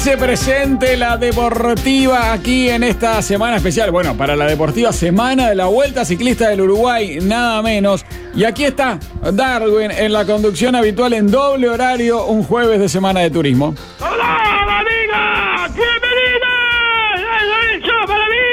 Dice presente la Deportiva aquí en esta semana especial. Bueno, para la Deportiva Semana de la Vuelta Ciclista del Uruguay, nada menos. Y aquí está Darwin en la conducción habitual en doble horario, un jueves de Semana de Turismo. ¡Hola, amiga! ¡Bienvenida! ¡El show para mí!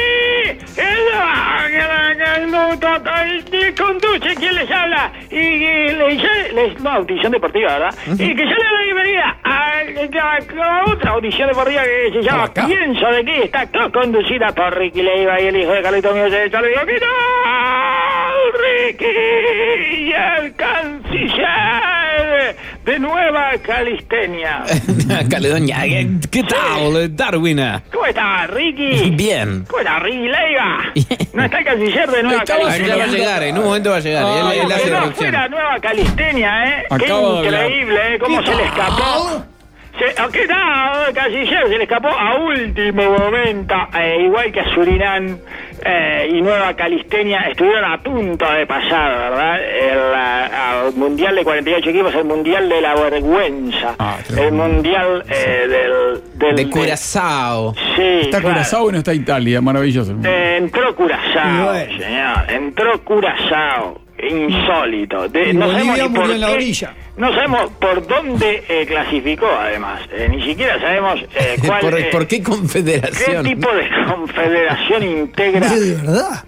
El conduce, ¿quién les habla? No, audición deportiva, ¿verdad? Y que yo le doy la bienvenida a otra audición deportiva que se llama Pienso de qué, está conducida por Ricky Leiva y el hijo de Carlito Mío de Charlie. ¿Qué tal, Ricky? Y el canciller de Nueva Calistenia. Caledonia, ¿qué tal, Darwin? ¿Cómo estás, Ricky? Bien. ¿Cómo estás, Ricky Leiva? No está el canciller de Nueva Calistenia. Ya va a llegar, en un momento va a llegar. Él hace no fuera Nueva Calistenia, Qué increíble, cómo se le escapó. ¿Qué tal, canciller? Se le escapó a último momento, igual que a Surinam y Nueva Calistenia estuvieron a punto de pasar, ¿verdad? Al Mundial de 48 equipos, el Mundial de la Vergüenza, el Mundial de Curazao. Sí, está claro. Curazao y no está Italia, maravilloso. Entró Curazao, señor, entró Curazao. Insólito. No sabemos ni por en la orilla. No sabemos por dónde clasificó, además. Ni siquiera sabemos cuál. ¿Por qué confederación? ¿Qué tipo de confederación integra? ¿De verdad?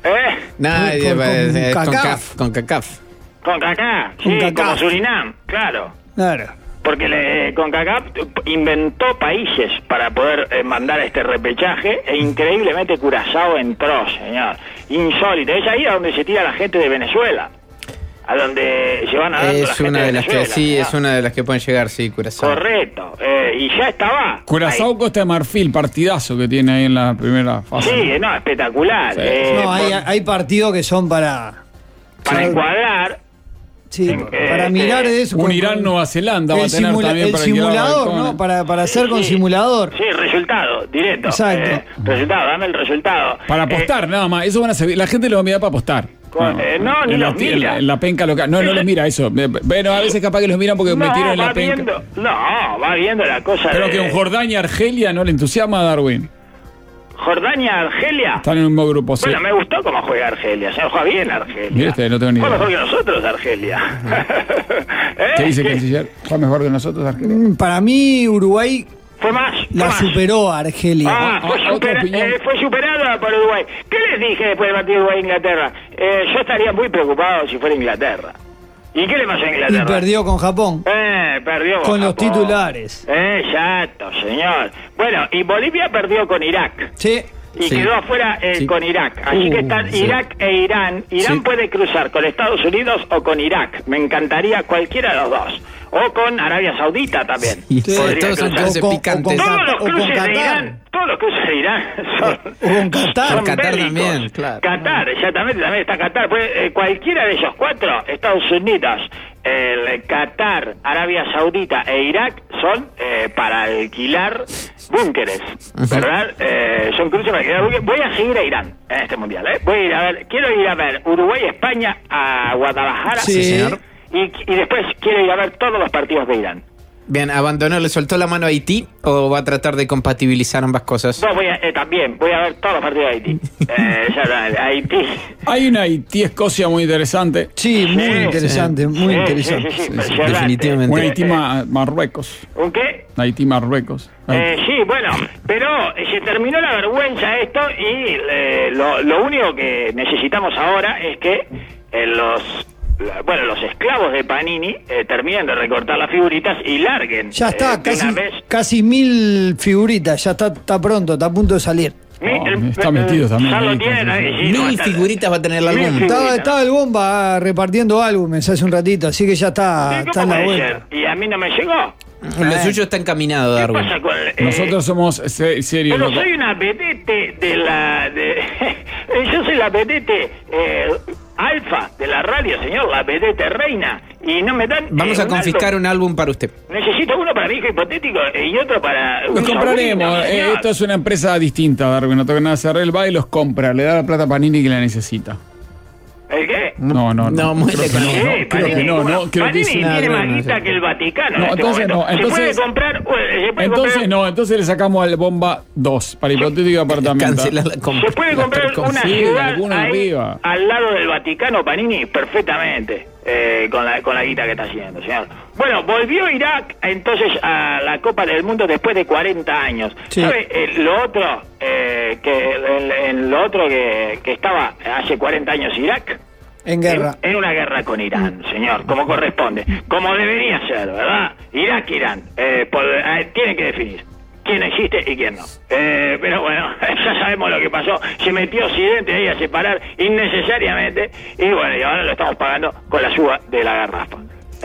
Con CACAF. Con CACAF, sí, como Surinam, claro. Porque CONCACAF inventó países para poder mandar este repechaje e increíblemente Curazao entró, señor. Insólito. Es ahí a donde se tira la gente de Venezuela. A donde se van a dar es una de las que es una de las que pueden llegar, sí, Curazao. Correcto. Y ya estaba. Curazao ahí. Costa de Marfil, partidazo que tiene ahí en la primera fase. Sí, no, espectacular. Sí. Hay partidos que son para encuadrar. Sí, para mirar eso. Un Irán-Nueva Zelanda va a tener también el para simulador, ¿no? Para hacer con simulador. Sí, resultado, directo. Exacto. Resultado, dame el resultado. Para apostar, nada más. Eso van a servir. La gente lo va a mirar para apostar. Ni los mira. En la penca local. No los mira eso. Bueno, a veces capaz que los miran porque metieron en la penca. Va viendo la cosa. Pero que un Jordania-Argelia no le entusiasma a Darwin. Jordania-Argelia. Están en un mismo grupo. Bueno, me gustó cómo juega Argelia. Se juega bien Argelia. No tengo ni idea. Juega mejor que nosotros, Argelia. ¿Qué dice canciller? ¿Juega mejor que nosotros, Argelia? Para mí, Uruguay la superó a Argelia. Fue superada por Uruguay. ¿Qué les dije después del partido de Uruguay-Inglaterra? Yo estaría muy preocupado si fuera Inglaterra. ¿Y qué le pasó a Inglaterra? Y perdió con Japón. Perdió con los titulares. Exacto, señor. Bueno, y Bolivia perdió con Irak. Sí. Y quedó afuera con Irak. Así que están Irak e Irán. Irán puede cruzar con Estados Unidos o con Irak. Me encantaría cualquiera de los dos. O con Arabia Saudita también. Todos son clases picantes. Todos los cruces de Irán. Todos los cruces de Irán son. O con Qatar. Son Qatar bélicos. también, claro. Qatar, exactamente, también está Qatar. Pues, cualquiera de ellos cuatro, Estados Unidos, Qatar, Arabia Saudita e Irak, son para alquilar búnkeres, ¿verdad? Son cruces para alquilar búnkeres. Voy a seguir a Irán en este mundial, quiero ir a ver Uruguay-España a Guadalajara. Sí, señor. Y después quiero ir a ver todos los partidos de Irán. Bien, ¿le soltó la mano a Haití o va a tratar de compatibilizar ambas cosas? No, también voy a ver todos los partidos de Haití. Haití. Hay una Haití-Escocia muy interesante. Sí, muy interesante. Definitivamente. Un Haití-Marruecos. ¿Un qué? Haití-Marruecos. Sí, bueno, pero se terminó la vergüenza esto y lo único que necesitamos ahora es que los esclavos de Panini terminen de recortar las figuritas y larguen. Ya está, casi 1000 figuritas, ya está pronto, está a punto de salir. Está metido también. Ya lo tienen ahí. 1000 figuritas va a tener el álbum. Estaba el Bomba repartiendo álbumes hace un ratito, así que ya está en la vuelta. Y a mí no me llegó. Lo suyo está encaminado, Darwin. ¿Qué pasa con nosotros somos serios. Pero soy una vedette yo soy la vedette alfa de la radio, señor, la vedette reina. Y no me dan. Vamos a confiscar un álbum para usted. Necesito uno para mi hijo hipotético y otro para. Los compraremos. Esto es una empresa distinta, Darwin. No tengo nada que hacer. Él va y los compra. Le da la plata a Panini que la necesita. ¿El qué? No, muy creo que lejos. no, creo que no, creo que Panini sí. tiene más guita que el Vaticano. No, en este entonces momento. no, entonces- Se puede comprar. Entonces le sacamos al Bomba 2 para hipotético apartamento. Cancelar la compra. Se puede comprar una Sí, ciudad alguna ahí, arriba. al lado del Vaticano, Panini, perfectamente, con la guita que está haciendo, señor. Bueno, volvió Irak entonces a la Copa del Mundo después de 40 años. Sí. ¿Sabe lo otro que estaba hace 40 años Irak? En guerra. En una guerra con Irán, señor, como corresponde, como debería ser, ¿verdad? Irak-Irán, tiene que definir quién existe y quién no. Pero bueno, ya sabemos lo que pasó. Se metió Occidente ahí a separar innecesariamente y bueno, y ahora lo estamos pagando con la suba de la garrafa.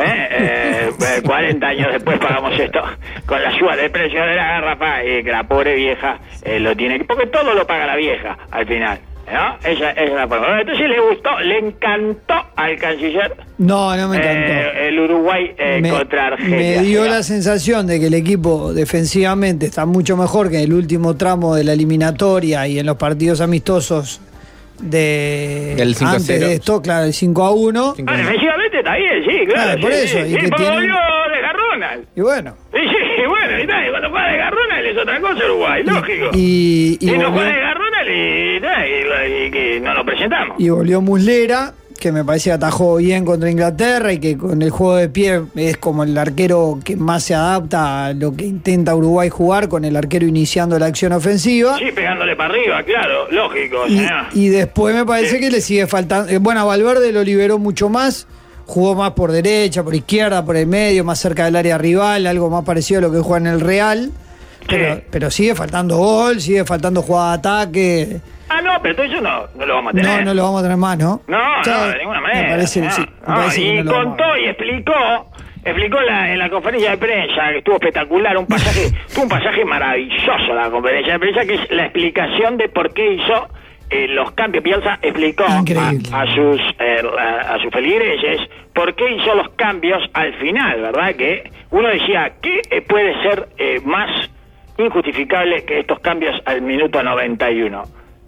40 años después pagamos esto con la suba del precio de la garrafa y que la pobre vieja lo tiene, porque todo lo paga la vieja al final, ¿no? Esa es la forma. Entonces le gustó, le encantó al canciller No me encantó. el Uruguay contra Argelia. Me dio señor. la sensación de que el equipo defensivamente está mucho mejor que en el último tramo de la eliminatoria y en los partidos amistosos Del 5-0. antes de esto, claro, el 5-1. Defensivamente está bien, sí, claro. Claro, por sí, eso, sí, y que porque tiene- volvió de Garrona. Y bueno. Sí, bueno, y tal, y cuando juega de Garrona es otra cosa Uruguay, lógico. Y no volvió- juega de Garrona y que no lo presentamos. Y volvió Muslera, que me parece que atajó bien contra Inglaterra y que con el juego de pie es como el arquero que más se adapta a lo que intenta Uruguay jugar, con el arquero iniciando la acción ofensiva. Sí, pegándole para arriba, claro, lógico. Y, señor. y después me parece que le sigue faltando. Bueno, a Valverde lo liberó mucho más, jugó más por derecha, por izquierda, por el medio, más cerca del área rival, algo más parecido a lo que juega en el Real. Pero sigue faltando gol, sigue faltando jugada de ataque. No, pero entonces no lo vamos a tener. No lo vamos a tener más, ¿no? No, O sea, de ninguna manera. Me parece, no, sí, me no, parece que y no lo vamos a contó ver. y explicó en la conferencia de prensa, que estuvo espectacular, tuvo un pasaje maravilloso la conferencia de prensa, que es la explicación de por qué hizo los cambios. Bielsa explicó Increíble. a sus feligreses por qué hizo los cambios al final, ¿verdad? Que uno decía, ¿qué puede ser más injustificable que estos cambios al minuto 91?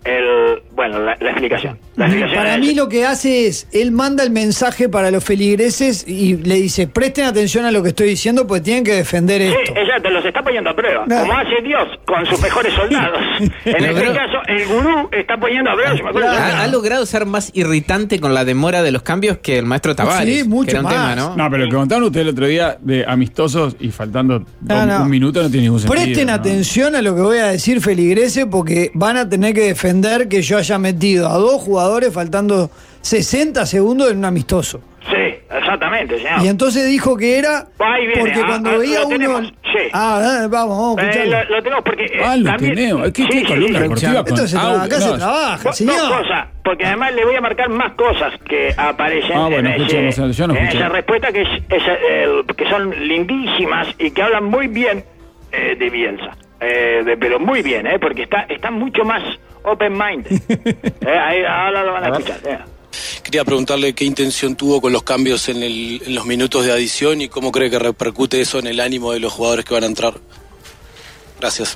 La explicación. Para mí lo que hace es, él manda el mensaje para los feligreses y le dice, presten atención a lo que estoy diciendo porque tienen que defender Sí, esto. exacto, los está poniendo a prueba, No. como hace Dios con sus mejores soldados. En este caso, el gurú está poniendo a prueba a sus mejores soldados. Ha logrado ser más irritante con la demora de los cambios que el maestro Tavares. Sí, mucho que era un más. tema, ¿no? No, pero lo que contaron ustedes el otro día de amistosos y faltando No. un minuto no tiene ningún sentido. Presten ¿no? atención a lo que voy a decir, feligreses, porque van a tener que defender que yo haya metido a 2 jugadores faltando 60 segundos en un amistoso. Sí, exactamente, señor. Y entonces dijo que era Ahí viene, porque cuando veía lo uno... tenemos, sí. Vamos a escucharlo. Lo tenemos porque... Lo también- tenemos. ¿Qué sí, columna sí. deportiva con Esto se audio? acá se trabaja, Dos señor. cosas, porque además le voy a marcar más cosas que aparecen Bueno, escuchemos, yo no en escuché. esa respuesta que son lindísimas y que hablan muy bien de Bielsa. Pero muy bien, porque está mucho más open-minded. Ahí ahora lo van a escuchar. Quería preguntarle qué intención tuvo con los cambios en los minutos de adición y cómo cree que repercute eso en el ánimo de los jugadores que van a entrar. Gracias.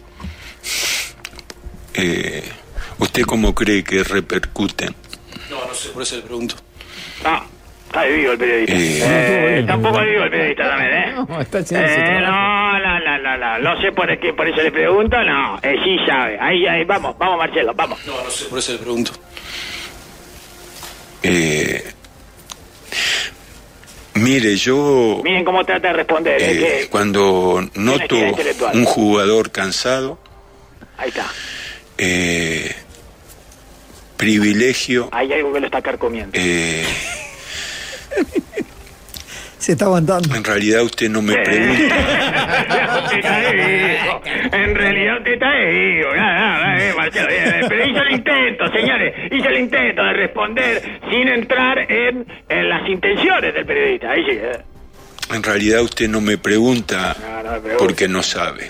¿Usted cómo cree que repercuten? No sé, por eso le pregunto. No, está vivo el periodista. Está un poco vivo el periodista también, No, está haciendo su trabajo. No sé por eso le pregunto, no, sí sabe. Ahí, vamos Marcelo, vamos. No sé, por eso le pregunto. Mire, yo Miren cómo trata de responder. que cuando noto honestidad intelectual. un jugador cansado, Ahí está. privilegio, Hay algo que lo está carcomiendo. Se está aguantando. en realidad usted no me pregunta. Usted está vivo. En realidad usted está vivo. Marcelo, bien. Pero hizo el intento, señores. Hizo el intento de responder sin entrar en las intenciones del periodista. Ahí sí. En realidad usted no me pregunta No me pregunta. porque no sabe.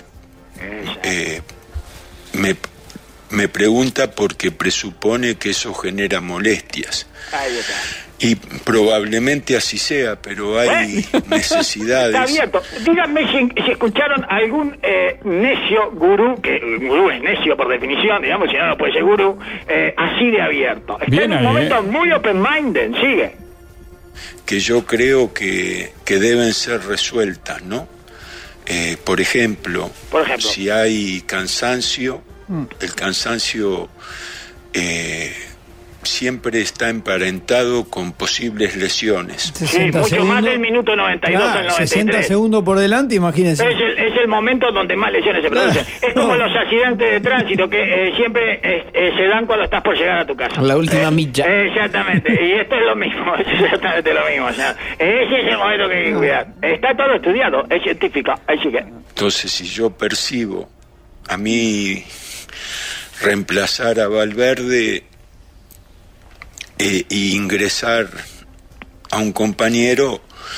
Me pregunta porque presupone que eso genera molestias. Ahí está. Y probablemente así sea, pero hay necesidades. Está abierto. Díganme si escucharon algún necio gurú, que gurú es necio por definición, digamos, si no, no puede ser gurú, así de abierto. Está Bien en un ahí, momento muy open-minded, sigue. Que yo creo que deben ser resueltas, ¿no? Por ejemplo, si hay cansancio, el cansancio siempre está emparentado con posibles lesiones. Sí, mucho más del minuto 92 al 93. 60 segundos por delante, imagínense. Es el momento donde más lesiones se producen. Es como los accidentes de tránsito que siempre se dan cuando estás por llegar a tu casa. La última milla. Exactamente, y esto es lo mismo, es exactamente lo mismo. O sea, ese es el momento que hay que cuidar. Está todo estudiado, es científico, así que... Entonces, si yo percibo a mí reemplazar a Valverde e ingresar a un compañero,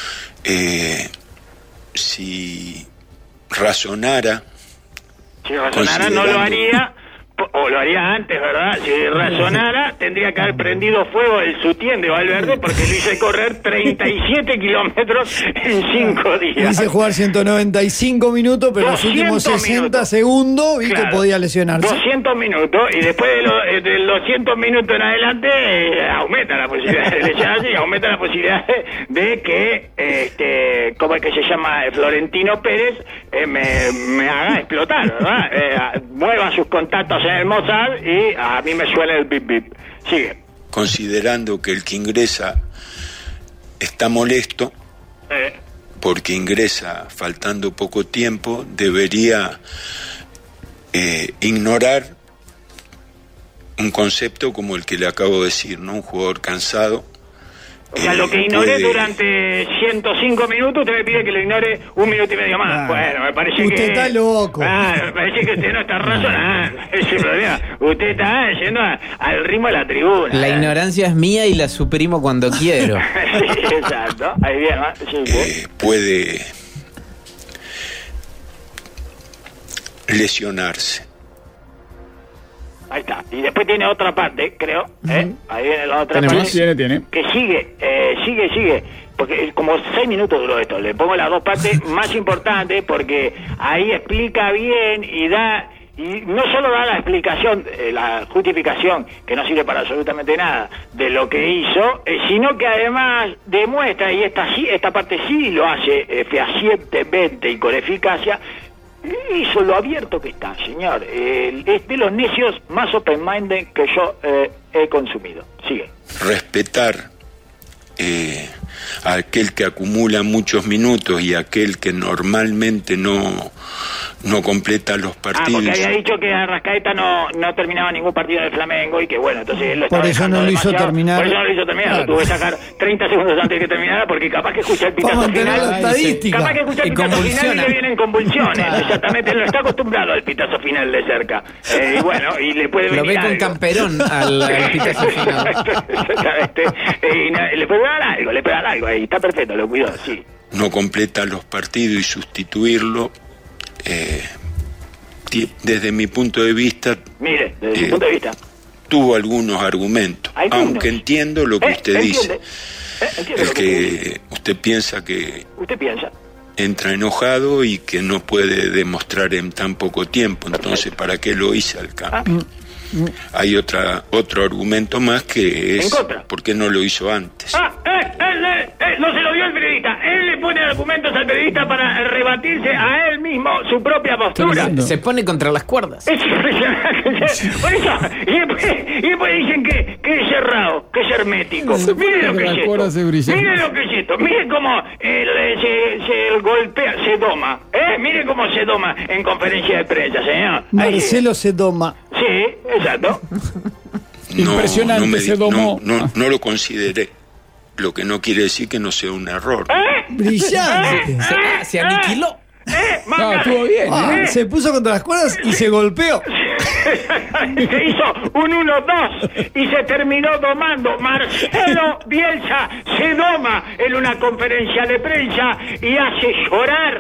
si razonara no lo haría, o lo haría antes, ¿verdad? Si razonara, tendría que haber prendido fuego el sutién de Valverde porque lo hice correr 37 kilómetros en 5 días. Hice jugar 195 minutos, pero los últimos 60 segundos vi que podía lesionarse. 200 minutos, y después de los 200 minutos en adelante aumenta la posibilidad de lesionarse y aumenta la posibilidad de que, ¿cómo es que se llama? Florentino Pérez me haga explotar, ¿verdad? Mueva sus contactos en el Mossad y a mí me suena el bip bip. Sigue. Considerando que el que ingresa está molesto, porque ingresa faltando poco tiempo, debería ignorar un concepto como el que le acabo de decir, ¿no? Un jugador cansado. O sea, lo que ignoré durante 105 minutos, usted me pide que lo ignore 1 minuto y medio más. Bueno, me parece usted que... Usted está loco. Me parece que usted no está razonando. Ese es el problema. Usted está yendo al ritmo de la tribuna. La ignorancia es mía y la suprimo cuando quiero. Sí, exacto. Ahí bien, ¿no? Sí, puede lesionarse. Ahí está. Y después tiene otra parte, creo. Ahí viene la otra parte. Tiene. Que sigue. Porque como 6 minutos duró esto. Le pongo las dos partes más importantes porque ahí explica bien y da... Y no solo da la explicación, la justificación, que no sirve para absolutamente nada, de lo que hizo, sino que además demuestra, y esta parte sí lo hace fehacientemente y con eficacia, hizo lo abierto que está, señor. Es de los necios más open-minded que yo he consumido. Sigue. Respetar a aquel que acumula muchos minutos y aquel que normalmente no completa los partidos. Porque había dicho que Arrascaeta no terminaba ningún partido en el Flamengo y que bueno, entonces él lo por eso no lo hizo terminar. Por eso no lo hizo terminar, lo tuve que sacar 30 segundos antes de que terminara porque capaz que escucha el pitazo final. Capaz que escucha el pitazo final y le vienen convulsiones. Exactamente, él no está acostumbrado al pitazo final de cerca. Y bueno, y le puede venir lo ve con algo. Camperón al pitazo final. Exactamente. Y le puede dar algo ahí, está perfecto, lo cuidó, sí. No completa los partidos y sustituirlo, desde mi punto de vista... Mire, desde su punto de vista. Tuvo algunos argumentos, aunque entiendo lo que usted dice. El que usted piensa que... Usted piensa. Entra enojado y que no puede demostrar en tan poco tiempo, entonces ¿para qué lo hice al cambio? Hay otro argumento más que es ¿por qué no lo hizo antes? No se lo dio el periodista. Él le pone argumentos al periodista para rebatirse a él mismo su propia postura. Se pone contra las cuerdas. Es impresionante. Por eso, y después dicen que es cerrado, que es hermético. Mire lo que es esto. Mire lo que es esto. Mire cómo se golpea, se doma. Mire cómo se doma en conferencia de prensa, señor. Marcelo se doma. Sí, exacto. Impresionante, se domó. No lo consideré. Lo que no quiere decir que no sea un error. Brillante. Se aniquiló. No, estuvo bien. Se puso contra las cuerdas y se golpeó. Se hizo un 1-2 y se terminó domando. Marcelo Bielsa se doma en una conferencia de prensa y hace llorar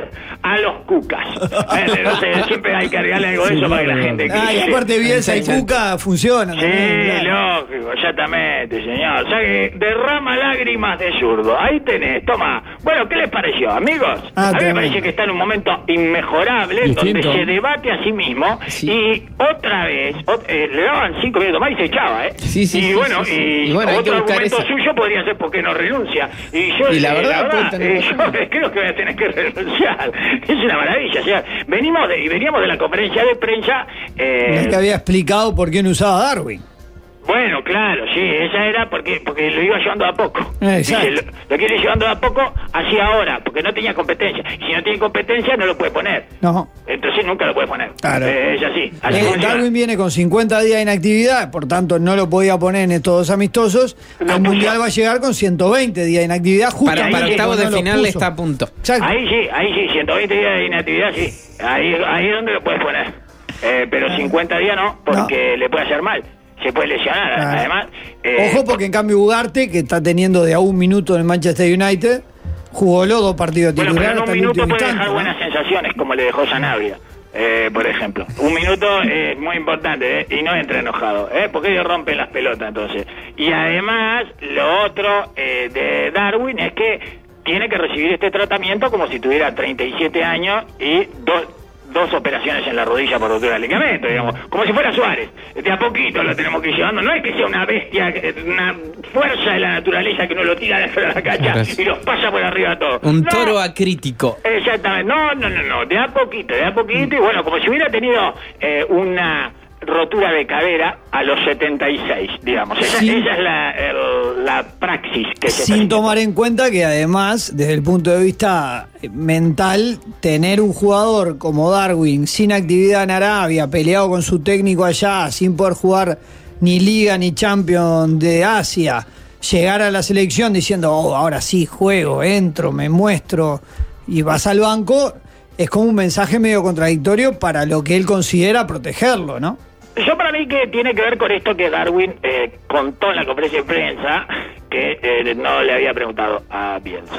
a los Cucas. Entonces, siempre hay que agregarle algo de eso para que la gente... Y aparte Bielsa y Cuca funcionan. Sí, lógico, exactamente, señor. O sea que derrama lágrimas de zurdo. Ahí tenés, toma. Bueno, ¿qué les pareció, amigos? A mí me parece que está en un momento inmejorable, donde se debate a sí mismo, y otra vez, le daban 5 minutos más y se echaba, ¿eh? Sí, y bueno, otro argumento suyo podría ser porque no renuncia. Y la verdad yo creo que voy a tener que renunciar. Es una maravilla. O sea, veníamos de la conferencia de prensa. Es que había explicado por qué no usaba Darwin. Bueno, claro, sí, esa era porque lo iba llevando a poco. Exacto. Dice, lo quiere llevando a poco hacia ahora, porque no tenía competencia. Si no tiene competencia, no lo puede poner. No. Entonces nunca lo puede poner. Claro. Es así. Darwin viene con 50 días de inactividad, por tanto no lo podía poner en estos 2 amistosos. El Mundial va a llegar con 120 días de inactividad. Para octavos de final está a punto. Exacto. Ahí sí, 120 días de inactividad, sí. Ahí es donde lo puedes poner. Pero 50 días no, porque le puede hacer mal. Se puede lesionar, además. Ojo, porque en cambio Ugarte, que está teniendo de a 1 minuto en el Manchester United, jugó los 2 partidos titulares. Bueno, pero en 1 minuto puede dejar buenas sensaciones, como le dejó Sanabria, por ejemplo. 1 minuto es muy importante, y no entra enojado, porque ellos rompen las pelotas, entonces. Y además, lo otro de Darwin es que tiene que recibir este tratamiento como si tuviera 37 años y 2 operaciones en la rodilla por rotura de ligamento, digamos, como si fuera Suárez. De a poquito lo tenemos que ir llevando. No es que sea una bestia, una fuerza de la naturaleza que uno lo tira de la cancha y los pasa por arriba a todos. Un toro acrítico. Exactamente. No. De a poquito. Y bueno, como si hubiera tenido una rotura de cadera a los 76, digamos. Esa es la praxis que se sin tomar en cuenta que además, desde el punto de vista mental, tener un jugador como Darwin sin actividad en Arabia, peleado con su técnico allá, sin poder jugar ni Liga ni Champions de Asia, llegar a la selección diciendo, ahora sí juego, entro, me muestro y vas al banco, es como un mensaje medio contradictorio para lo que él considera protegerlo, ¿no? Yo para mí que tiene que ver con esto que Darwin contó en la conferencia de prensa, que no le había preguntado a Bielsa.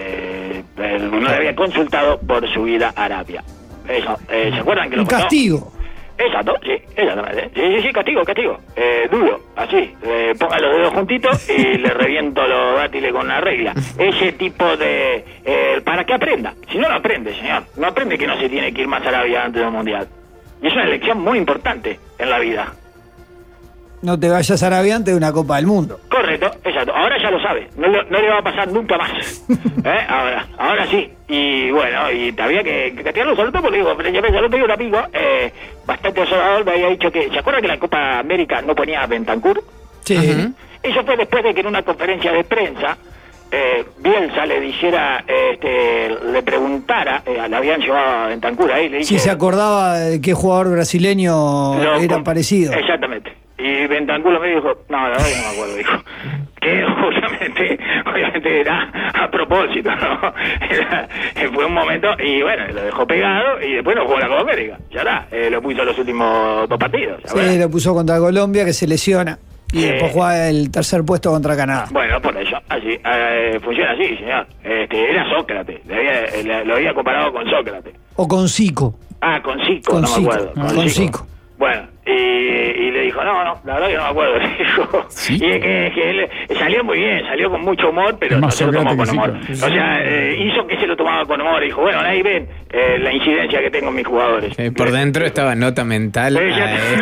No le había consultado por su ida a Arabia. Eso, ¿se acuerdan que lo contó? Un castigo. Exacto, sí, exactamente. Sí, castigo. Duro, así. Ponga los dedos juntitos y le reviento los dátiles con una regla. Ese tipo de... para que aprenda. Si no lo aprende, señor. No aprende que no se tiene que ir más a Arabia antes del Mundial. Y es una lección muy importante en la vida. No te vayas a Arabia antes de una Copa del Mundo. Correcto, exacto. Ahora ya lo sabe. No le va a pasar nunca más. Ahora sí. Y bueno, y había que castigarlo sobre todo porque digo, el otro día un amigo bastante observador me había dicho que... ¿Se acuerda que la Copa América no ponía a Bentancur? Sí. Uh-huh. Eso fue después de que en una conferencia de prensa Bielsa le dijera, le preguntara, le habían llevado a Bentancur ahí, le dije... Si se acordaba de qué jugador brasileño era parecido. Exactamente. Y Bentancur me dijo, no, la verdad que no me acuerdo, dijo. Que obviamente era a propósito, ¿no? Fue un momento, y bueno, lo dejó pegado, y después no jugó la Copa América. Ya está, lo puso los últimos 2 partidos. Sí, lo puso contra Colombia, que se lesiona. Y después juega el tercer puesto contra Canadá. Bueno, por eso, así, funciona así, señor. Era Sócrates, lo había comparado con Sócrates. O con Zico. Con Zico, no me acuerdo. Con Zico. Bueno, y le dijo, no, la verdad que no me acuerdo. Dijo, ¿sí? Y es que él salió muy bien, salió con mucho humor, pero no se lo tomó con humor. O sea, hizo que se lo tomaba con humor. Dijo, bueno, ahí ven la incidencia que tengo en mis jugadores. Por dentro estaba nota mental. Lo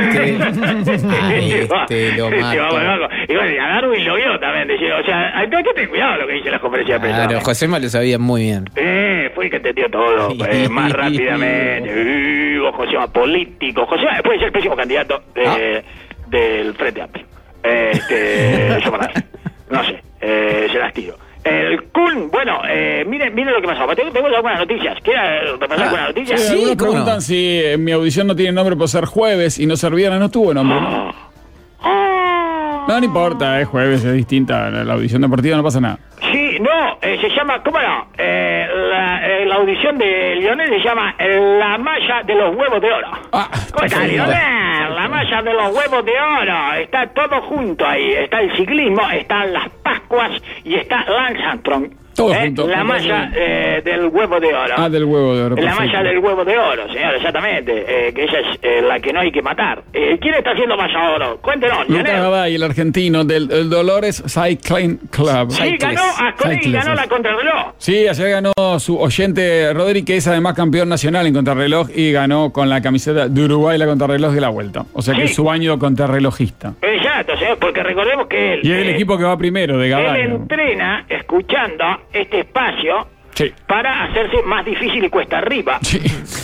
mato. Y bueno, a Darwin lo vio también. Decía, o sea, hay que tener cuidado lo que dice las conferencias de prensa. Claro, Josema lo sabía muy bien. Fue el que entendió todo más rápidamente. Josema político. Josema puede ser el próximo candidato del Frente Amplio. Yo para no sé, se las tiro. El Kun, bueno, miren lo que pasó. Tengo algunas noticias. ¿Quieres repasar algunas noticias? Sí, algunos preguntan si mi audición no tiene nombre por ser jueves y no ser viernes. No tuvo nombre, ¿no? No importa, es jueves, es distinta. La audición deportiva no pasa nada. Sí, no, se llama, ¿cómo no? La audición de Lionel se llama La Malla de los Huevos de Oro. ¿Cómo está, Lionel? La Malla de los Huevos de Oro. Está todo junto ahí. Está el ciclismo, están las Pascuas y está Lance Armstrong. Todo junto. La malla del huevo de oro. Ah, del huevo de oro. La perfecto. malla del huevo de oro, señor, exactamente. Que esa es la que no hay que matar. ¿Quién está haciendo malla de oro? Cuéntenos, Lucas Lionel. Gaday, el argentino del Dolores Cycling Club. Sí, ganó Ascoli, ganó la contrarreloj. Sí, ayer ganó su oyente Rodri, que es además campeón nacional en contrarreloj y ganó con la camiseta de Uruguay la contrarreloj de la vuelta. O sea que Sí. es su año contrarrelojista. Exacto, señor, porque recordemos que él... Y es el equipo que va primero, de Gaday. Él entrena escuchando este espacio Sí. para hacerse más difícil y cuesta arriba. Sí.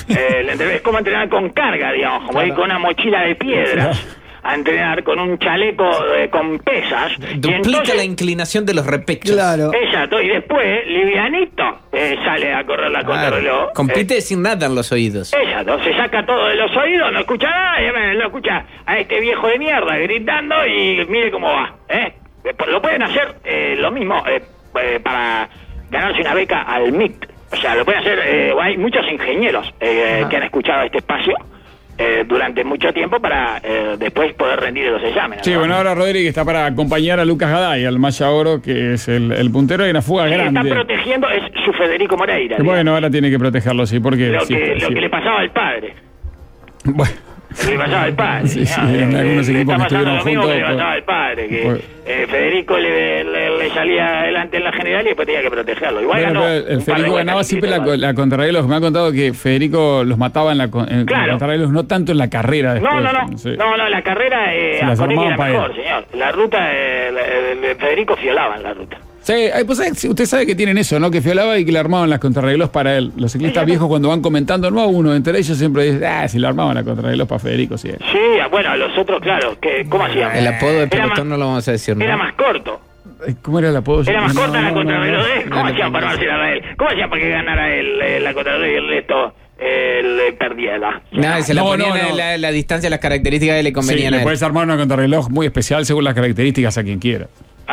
Es como entrenar con carga, digamos, como ir con una mochila de piedras a entrenar con un chaleco con pesas. Y Duplica entonces- la inclinación de los repechos. Claro. Exacto, y después, livianito, sale a correr la contrarreloj. Compite sin nada en los oídos. Exacto, se saca todo de los oídos, no escucha nada, y lo escucha a este viejo de mierda gritando y mire cómo va. Lo pueden hacer lo mismo para ganarse una beca al MIT. O sea, lo pueden hacer, hay muchos ingenieros que han escuchado este espacio durante mucho tiempo para después poder rendir los exámenes. Sí, ¿no? bueno, ahora Rodri está para acompañar a Lucas Gaday, al Malla Oro, que es el puntero de una fuga Quien grande. está protegiendo es su Federico Moreira. Bueno, ahora tiene que protegerlo, sí, porque... Lo sí, que sí. le pasaba al padre. Bueno, Lo que le pasaba al padre. Sí, sí, ¿no? en algunos Le equipos está que pasando estuvieron lo mismo que le juntos, pasaba al padre, que pues- Federico le salía adelante en la general y después tenía que protegerlo. Igual bueno, ganó. pero el un par de Federico vueltas ganaba siempre seguidas. la contrarreloj. Me han contado que Federico los mataba en la Claro. contrarreloj, no tanto en la carrera después. No, Sí. la carrera las Ascoli armaban era para mejor, él. señor. La ruta, Federico fiolaba en la ruta. Sí, pues usted sabe que tienen eso, ¿no? Que fiolaba y que le armaban las contrarreloj para él. Los ciclistas viejos cuando van comentando, no a uno, entre ellos siempre dicen, si le armaban la contrarreloj para Federico, sí. Sí, bueno, a los otros, claro, ¿cómo hacían? El apodo de Era pelotón más- no lo vamos a decir, ¿no? Era más corto. ¿Cómo era el apodo? Era más No, corta la no, contrarreloj. no. ¿Cómo hacían para armarse a él? ¿Cómo hacían para que ganara él la contrarreloj y el resto perdiera? No, se la No, ponían no. la distancia, las características que le Sí, convenían le a él. puedes armar una contrarreloj muy especial según las características a quien quiera.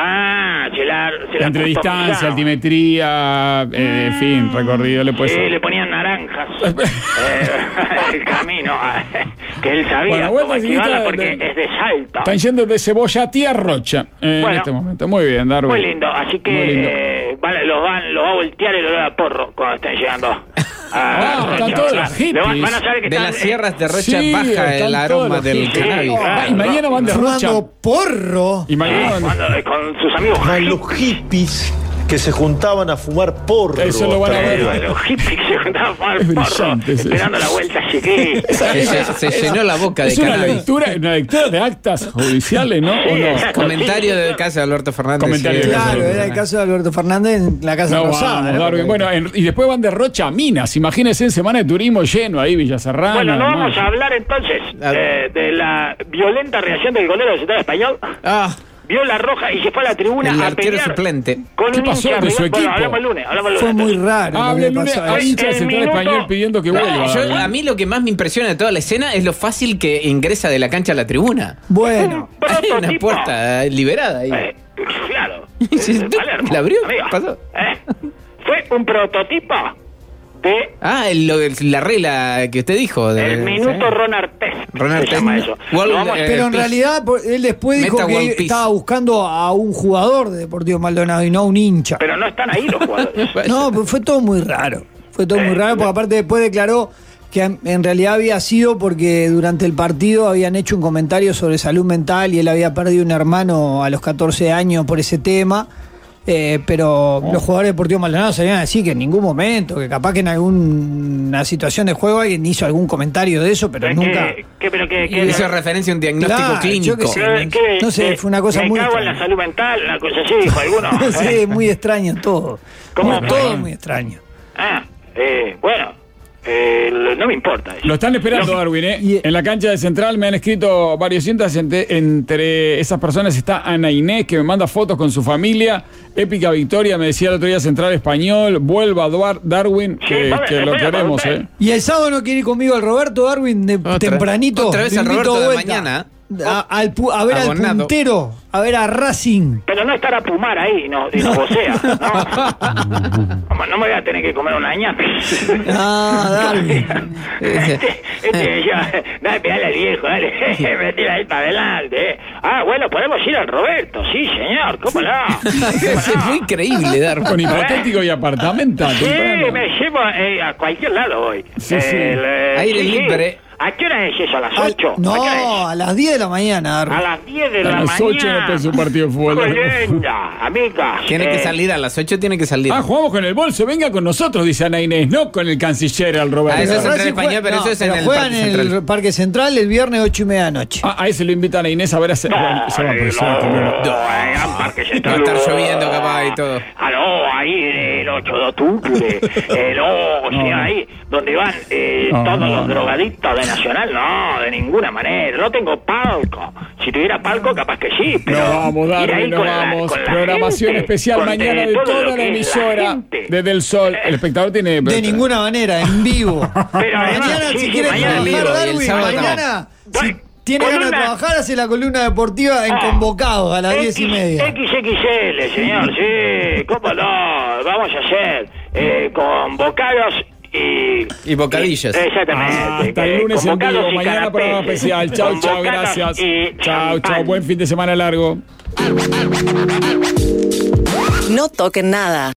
Se la Entre distancia, customizaba. altimetría, en fin, recorrido le puedes... Sí, le ponían naranjas el camino que él sabía Bueno, cómo vuelta esquivarla ciclista porque de- es de Salta. Están yendo de Cebollatí a Rocha en Bueno. este momento. Muy bien, Darwin. Muy lindo, así Muy lindo. que lo va a voltear el olor a porro cuando estén llegando. están todos los hippies. Van a saber que De están, las sierras de Rocha Sí, baja están el todos aroma los del hippies. cannabis. Y mañana van de Rocha. Fumando porro. Y mañana van de... con sus amigos Eran los hippies que se juntaban a fumar porro. Eso lo van a ver. los hippies que se juntaban a fumar Es porro, brillante, sí. esperando la vuelta chiquita. Se llenó la boca de Es una cannabis. lectura de actas judiciales, ¿no? ¿O no? exacto. Comentario del caso de Alberto Fernández. Comentario del caso Claro, de era el caso de Alberto Fernández en la Casa No, Rosada. vamos, ¿no? Darwin. Bueno, y después van de Rocha a Minas. Imagínense en semana de turismo lleno ahí, Villa Serrana. Bueno, no hermano. vamos a hablar entonces A ver. de la violenta reacción del golero del Central Español. Ah, Vio la roja y se fue a la tribuna el a arquero pelear suplente. con ¿Qué un pasó hincha de su rival. equipo? Bueno, hablamos el lunes. Fue muy raro. lo Hable que el lunes pasó a ahí. hincha del El Central minuto- Español pidiendo que vuelva. Darwin. A mí lo que más me impresiona de toda la escena es lo fácil que ingresa de la cancha a la tribuna. Bueno, Hay una Prototipo. puerta liberada ahí. Claro. Sí, Palermo, ¿la abrió? amigo. Pasó. Fue un prototipo de La regla que usted dijo. el minuto Ron Artest. Ron Se Artest. llama eso. Wall- Lo vamos a- pero en Peace. realidad él después dijo Meta One que Piece. estaba buscando a un jugador de Deportivo Maldonado y no a un hincha. Pero no están ahí los jugadores. No, pues fue todo muy raro. Fue todo muy raro porque aparte después declaró que en realidad había sido porque durante el partido habían hecho un comentario sobre salud mental y él había perdido un hermano a los 14 años por ese tema. Pero los jugadores de Deportivo Maldonado salían a decir que en ningún momento, que capaz que en alguna situación de juego alguien hizo algún comentario de eso, pero nunca. Hizo referencia a un diagnóstico Claro, clínico. yo qué sé. No sé, fue una cosa muy Me cago en extraña. la salud mental, una cosa así, dijo alguno. Sí, muy extraño todo. ¿Cómo? Todo muy extraño. Bueno, no me importa eso. Lo están esperando, Darwin, ¿eh? Y- En la cancha de Central me han escrito varios cientos. Entre esas personas está Ana Inés, que me manda fotos con su familia. Épica victoria, me decía el otro día Central Español. Vuelva Darwin, Sí, que vale, lo espera, queremos, espera. ¿eh? Y el sábano quiere ir conmigo el Roberto Darwin tempranito. Otra vez lo al invito Roberto de vuelta. mañana. a ver al puntero, a ver a Racing. Pero no estará Pumar ahí, no vocea. No me voy a tener que comer una ñapa. Dale. Dale, pegale al viejo, dale. Me tira ahí para adelante. Bueno, podemos ir al Roberto, sí, señor, ¿cómo no? Es muy creíble, Darwin. Con hipotético y apartamento. Sí, me llevo a cualquier lado hoy. Sí. Aire libre. ¿A qué hora es eso? ¿A las 8? No, a las 10 de la mañana, Darwin. A las 10 de la mañana. A las 8 no empieza un partido de fútbol. Linda, amigas. Tiene que salir a las 8, tiene que salir. Jugamos con el bolso, venga con nosotros, dice Ana Inés, no con el canciller al Roberto. Eso es en España, pero eso es en el juegan Parque en Central. el Parque Central el viernes 8:30 de la noche. Ahí se lo invitan a Inés a ver a se va a Parque Va a Central. estar lloviendo capaz y todo. Ahí el 8 de octubre. Ahí donde van todos los drogadictos de Nacional. No, de ninguna manera. No tengo palco. Si tuviera palco, capaz que sí. Pero no vamos, Darwin, no vamos. Programación especial mañana de toda la emisora desde el Sol. El espectador tiene... De ninguna manera, en vivo. Pero mañana, si quiere trabajar, Darwin, mañana... Tiene ganas de trabajar, hace la columna deportiva en Convocados a las 10:30. XXL, señor, sí, cómo no, vamos a hacer Convocados y bocadillas. Exactamente. Hasta el lunes en vivo, mañana programa especial. Chau, gracias. Chau, buen fin de semana largo. No toquen nada.